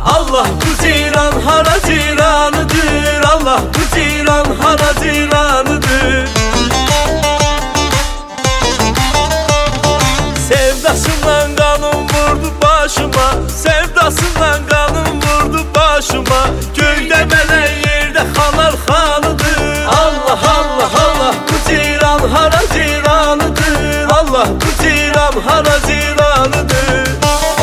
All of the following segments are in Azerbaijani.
Allah bu ceyran hara ceyranıdır. Allah bu ceyran hara ceyranıdır. Sevdasından kanım vurdu başıma, sevdasından kanım vurdu başıma. Göyde mələk yerde xanar xanıdır. Allah Allah Allah bu ceyran hara ceyranıdır. Allah bu ceyran hara ceyranıdır.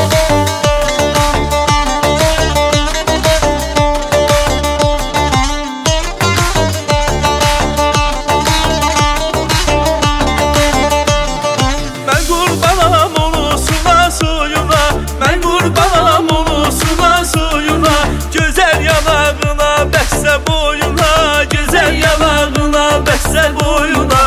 Bəssə boyuna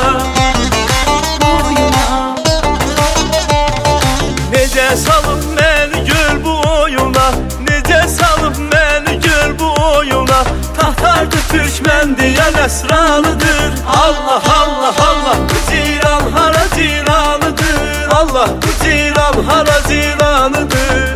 Necə salıb məni göl bu oyuna, necə salıb məni göl bu oyuna. Tatardı türkmən deyən əsranıdır. Allah Allah Allah bu ceyran hara ceyranıdır. Allah bu ceyran hara ceyranıdır.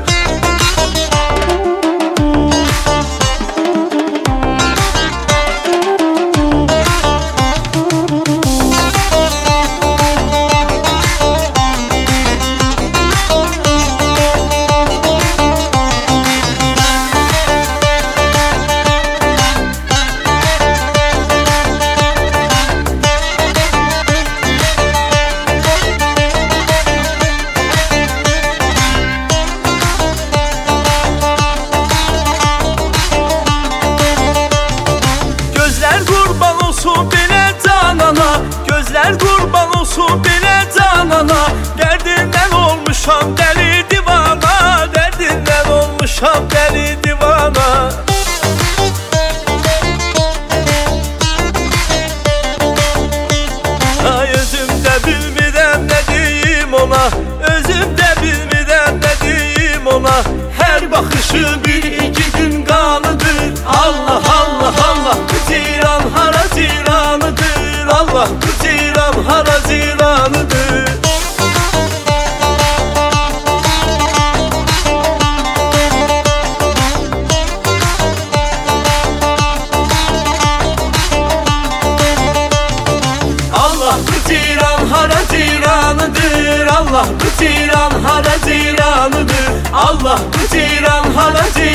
Gözler kurban olsun belə canana. Derdinden olmuşam deli divana. Derdinden olmuşam deli divana. Ay özümdə bilmirəm nə deyim ona, özümdə bilmirəm nə deyim ona. Hər baxışı bir iki gün qanıdır. Allah Allah Allah bu ceyran hara ceyranıdır. Allah bu ceyran hara ceyranıdır. Allah bu ceyran hara ceyranıdır. Allah bu ceyran hara ceyranıdır. Allah bu ceyran hara ceyranıdır.